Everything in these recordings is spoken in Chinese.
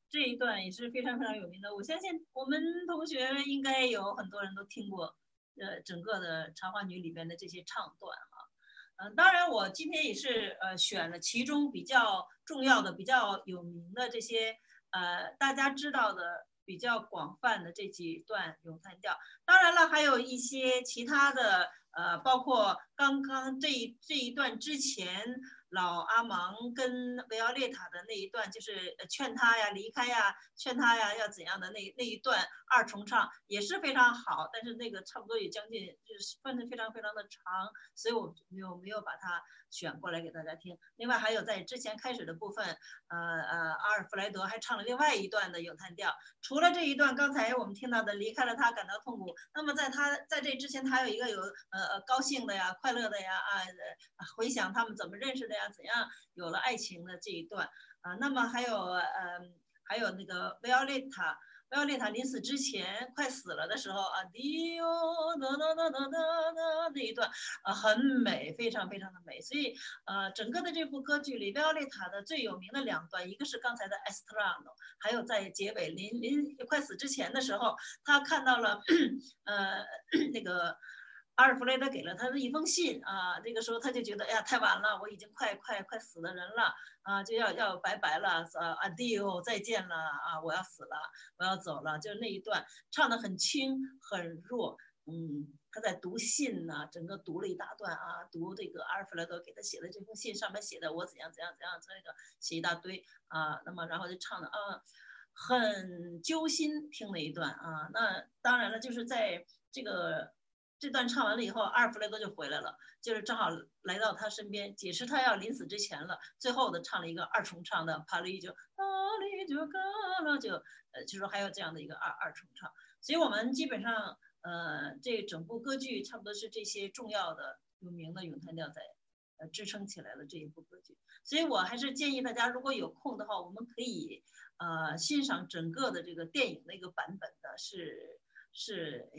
这一段也是非常非常有名的，我相信我们同学应该有很多人都听过，整个的《茶花女》里边的这些唱段哈。当然我今天也是选了其中比较重要的、比较有名的这些大家知道的比较广泛的这几段咏叹调。当然了，还有一些其他的包括刚刚这一段之前。老阿芒跟维奥列塔的那一段，就是劝他呀离开呀，劝他呀要怎样的那一段二重唱也是非常好，但是那个差不多也将近就是分得非常非常的长，所以我没有把它选过来给大家听。另外还有在之前开始的部分，阿尔弗莱德还唱了另外一段的咏叹调，除了这一段刚才我们听到的离开了他感到痛苦，那么在这之前他有一个有高兴的呀、快乐的呀回想他们怎么认识的呀，怎样有了爱情的这一段那么还有那个维奥列塔临死之前快死了的时候啊，迪欧哒哒哒哒哒那一段很美，非常非常的美。所以整个的这部歌剧里，维奥列塔的最有名的两段，一个是刚才的 Estrano， 还有在结尾临快死之前的时候，他看到了那个。阿尔弗雷德给了他的一封信啊，这个时候他就觉得，哎呀，太晚了，我已经快死的人了啊，就要拜拜了，adieu，再见了啊，我要死了，我要走了，就那一段唱得很轻很弱，他在读信呢，整个读了一大段啊，读这个阿尔弗雷德给他写的这封信，上面写的我怎样，这个写一大堆啊，那么然后就唱的很揪心，听了一段啊，那当然了，就是在这段唱完了以后，阿尔弗雷德就回来了，就是正好来到他身边，解释他要临死之前了。最后的唱了一个二重唱的帕利就嘎了，就说还有这样的一个二重唱。所以我们基本上这整部歌剧差不多是这些重要的有名的咏叹调在支撑起来了这一部歌剧。所以我还是建议大家，如果有空的话，我们可以欣赏整个的这个电影的一个版本的，是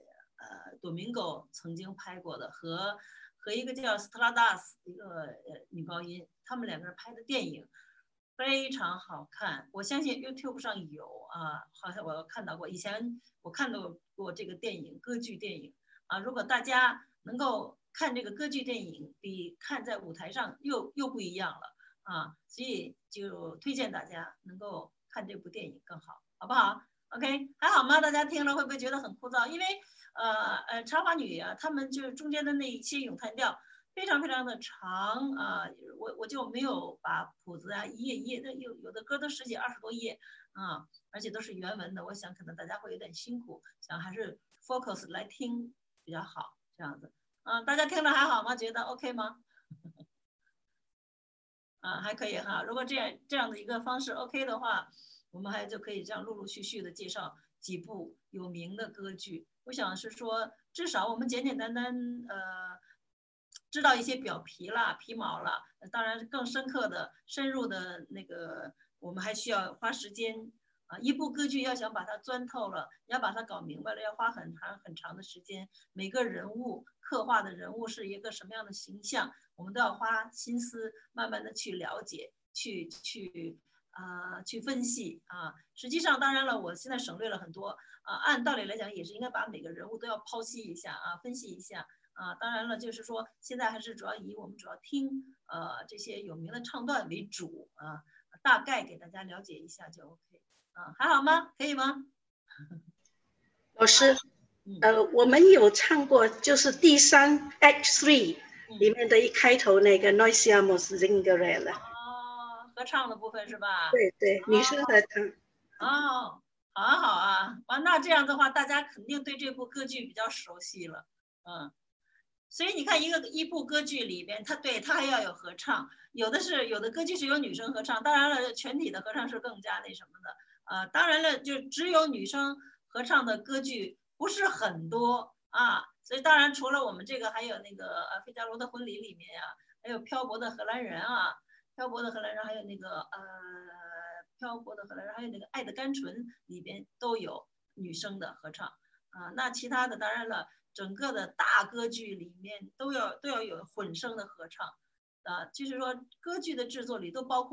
Domingo 曾经拍过的，和一个叫斯特拉达斯一个女高音，他们两个人拍的电影非常好看。我相信 YouTube 上有啊，好像我看到过，以前我看到过这个电影，歌剧电影啊。如果大家能够看这个歌剧电影，比看在舞台上又不一样了啊，所以就推荐大家能够看这部电影更好，好不好？OK， 还好吗？大家听了会不会觉得很枯燥？因为插花女啊，他们就是中间的那一些咏叹调非常非常的长啊，我就没有把谱子啊一页一页的，有的歌都十几20多页啊，而且都是原文的，我想可能大家会有点辛苦，想还是 focus 来听比较好，这样子大家听了还好吗？觉得 OK 吗？还可以哈。如果这样的一个方式 OK 的话，我们就可以这样陆陆续续的介绍几部有名的歌剧。我想是说，至少我们简简单单知道一些表皮啦、皮毛啦。当然，更深刻的、深入的那个，我们还需要花时间一部歌剧要想把它钻透了，要把它搞明白了，要花很长的时间。每个人物刻画的人物是一个什么样的形象，我们都要花心思慢慢的去了解，去分析啊。实际上，当然了，我现在省略了很多按道理来讲，也是应该把每个人物都要剖析一下分析一下当然了，就是说现在还是我们主要听这些有名的唱段为主大概给大家了解一下就 OK 还好吗？可以吗？ 老师，我们有唱过，就是第3 Act 3里面的一开头那个 Noi siamo Zingarella 合唱的部分是吧？ 对对，女生合唱。 好那这样的话，大家肯定对这部歌剧比较熟悉了，所以你看一部歌剧里边，它还要有合唱，有的歌剧是有女生合唱，当然了，全体的合唱是更加那什么的当然了，就只有女生合唱的歌剧不是很多所以当然除了我们这个，还有那个费加罗的婚礼里面还有漂泊的荷兰人漂泊的荷兰人，还有那个漂泊的荷兰人，还有那个爱的甘醇里边都有女生的合唱那其他的当然了。整个的大歌剧里面都要有混声的合唱就是说歌剧的制作里都包括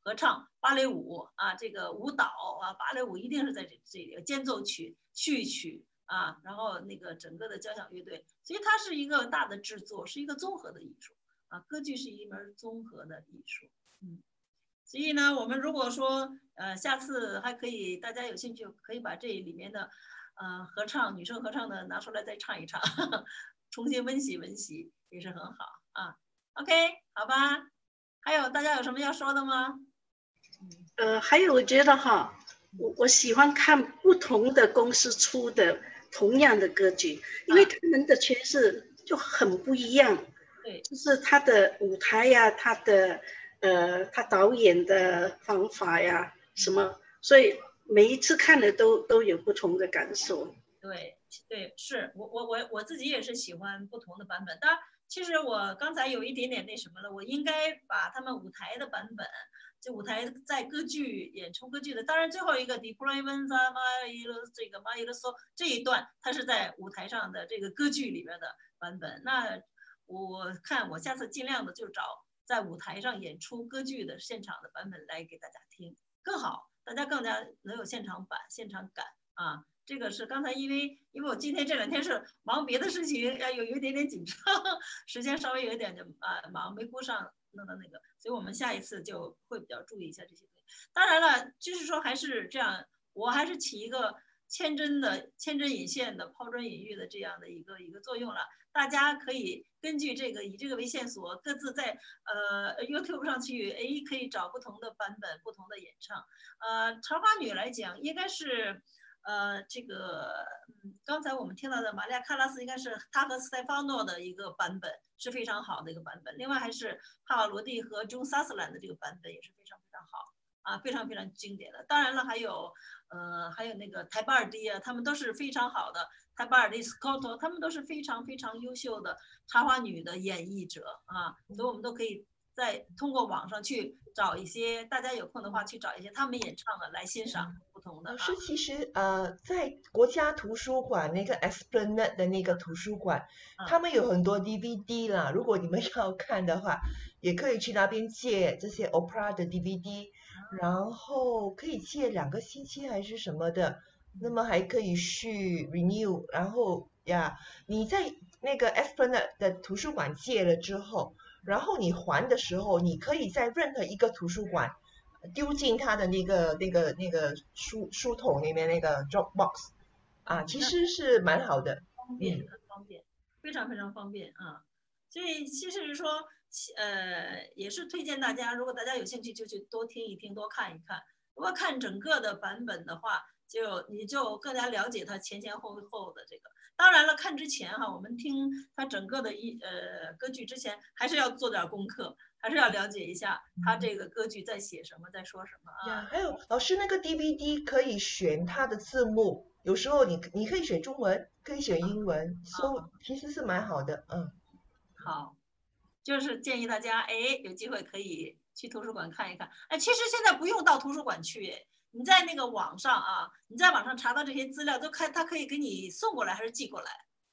合唱、芭蕾舞啊，这个舞蹈啊，芭蕾舞一定是在这个间奏曲、序曲啊，然后那个整个的交响乐队，所以它是一个大的制作，是一个综合的艺术啊。歌剧是一门综合的艺术，所以呢，我们如果说下次还可以，大家有兴趣可以把这里面的合唱女生合唱的拿出来再唱一唱，重新温习温习也是很好啊。OK， 好吧，还有大家有什么要说的吗？ 还有我觉得哈，我喜欢看不同的公司出的同样的歌剧，因为他们的诠释就很不一样。 对， 就是他的舞台呀，他导演的方法呀，什么，所以每一次看的都有不同的感受。 对对，是我自己也是喜欢不同的版本。当然，其实我刚才有一点点那什么了，我应该把他们舞台的版本，就舞台在歌剧演出歌剧的，当然最后一个 deployment 这个 so 这一段，它是在舞台上的这个歌剧里面的版本。那我看我下次尽量的就找在舞台上演出歌剧的现场的版本来给大家听，更好，大家更加能有现场感啊。这个是刚才因为我今天这2天是忙别的事情，有一点点紧张，时间稍微有一点点忙，没顾上弄到那个，所以我们下一次就会比较注意一下这些东西。当然了，就是说还是这样，我还是起一个牵针引线的、抛砖引玉的这样的一个作用了。大家可以根据这个以这个为线索，各自在YouTube 上去，可以找不同的版本、不同的演唱。茶花女来讲，应该是。这个刚才我们听到的玛利亚·卡拉斯应该是他和斯泰法诺的一个版本，是非常好的一个版本。另外还是帕瓦罗蒂和中萨斯兰的这个版本也是非常非常好啊，非常非常经典的。当然了，还有那个台巴尔迪啊，他们都是非常好的。台巴尔迪、斯科托，他们都是非常非常优秀的插花女的演绎者啊，所以我们都可以再通过网上去找一些，大家有空的话去找一些他们演唱的来欣赏。 老师，其实在国家图书馆那个 Esplanade 的那个图书馆，他们有很多 DVD 啦。如果你们要看的话，也可以去那边借这些 opera 的 DVD，然后可以借2个星期还是什么的。那么还可以去 renew， 然后你在那个 Esplanade 的图书馆借了之后，然后你还的时候，你可以在任何一个图书馆丢进他的那个书筒里面那个 Dropbox 啊，其实是蛮好的， 方便，非常非常方便啊。所以其实是说，也是推荐大家，如果大家有兴趣，就去多听一听，多看一看。如果看整个的版本的话，你就更加了解它前后的这个。当然了，看之前我们听它整个的歌剧之前，还是要做点功课。还是要了解一下他这个歌剧在写什么，在说什么啊。 还有老师那个 DVD 可以选它的字幕，有时候你可以选中文，可以选英文，其实是蛮好的。 好，就是建议大家有机会可以去图书馆看一看。其实现在不用到图书馆去，你在那个网上你在网上查到这些资料，他可以给你送过来还是寄过来，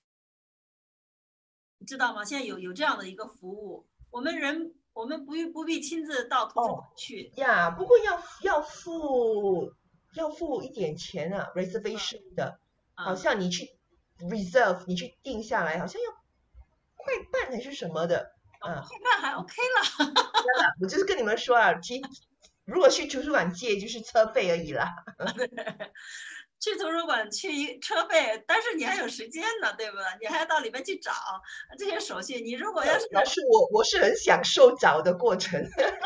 你知道吗？现在有这样的一个服务，我们不必亲自到图书馆去不过要付一点钱reservation 的，好像你去 reserve， 你去定下来，好像要快半还是什么的快半还 OK 了。 我就是跟你们说如果去图书馆借就是车费而已啦。 去图书馆去车费，但是你还有时间呢，对不对？你还要到里面去找这些手续。你如果要是老师，我是很享受找的过程。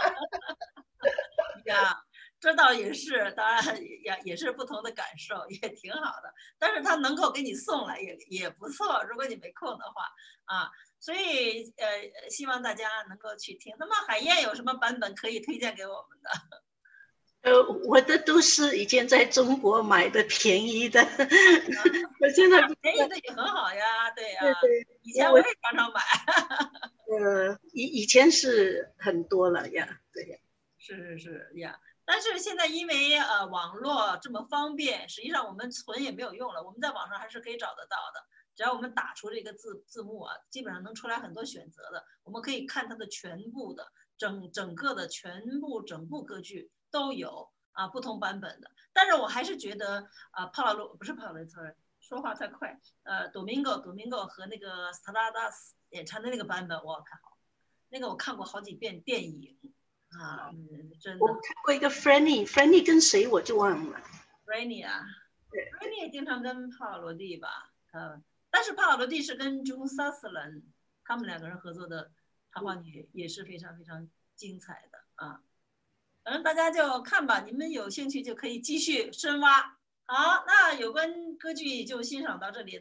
这倒也是，当然也是不同的感受，也挺好的。但是他能够给你送来也不错，如果你没空的话所以希望大家能够去听。那么海燕有什么版本可以推荐给我们的？ 我的都是以前在中国买的便宜的，我现在便宜的也很好呀，对呀， 对， 以前我也常常买。 以前是很多了呀，对呀， 是呀，但是现在因为网络这么方便，实际上我们存也没有用了，我们在网上还是可以找得到的。只要我们打出这个字幕基本上能出来很多选择的，我们可以看它的全部的整个的整部歌剧都有啊不同版本的。但是我还是觉得不是帕罗，sorry， 说话太快。Domingo 和那个 Stradivarius 演唱的那个版本我看好，那个我看过好几遍电影啊，真的。 我看过一个 Franny 跟谁我就忘了。 Franny 啊 ，Franny 也经常跟帕瓦罗蒂吧，但是帕瓦罗蒂是跟 June Sutherland 他们两个人合作的插画女也是非常非常精彩的啊。反正大家就看吧，你们有兴趣就可以继续深挖。好，那有关歌剧就欣赏到这里。